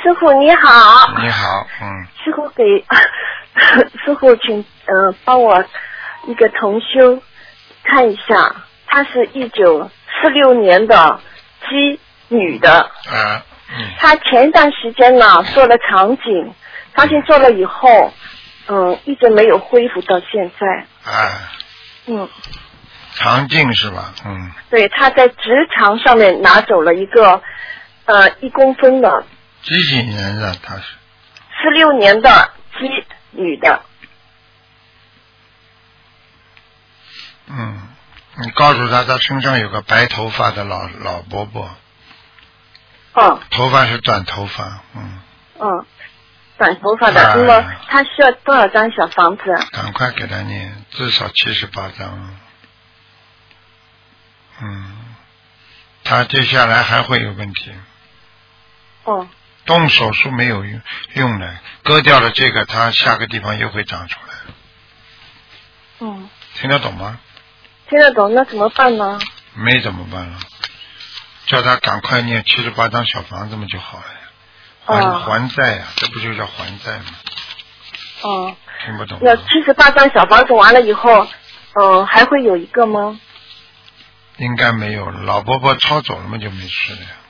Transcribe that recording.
师傅你好。 你好， 师傅师傅请帮我一个同修看一下，她是1946年的鸡女的。她前一段时间呢做了肠镜，发现做了以后，一直没有恢复到现在。 肠镜是吧？ 对，她在直肠上面拿走了一个1公分的。 几年的她是 ？16年的鸡女的。 你告诉她身上有个白头发的老伯伯。头发是短头发。 短头发的。那么她需要多少张小房子？ 赶快给她念，至少78张。她接下来还会有问题。动手术没有用的，割掉了这个，它下个地方又会长出来。听得懂吗？ 听得懂，那怎么办呢？ 没怎么办了，叫他赶快念78张小房子嘛就好了呀。还债呀，这不就叫还债吗？听不懂。 要78张小房子完了以后，还会有一个吗？ 应该没有了，老伯伯抄走了嘛就没事了呀。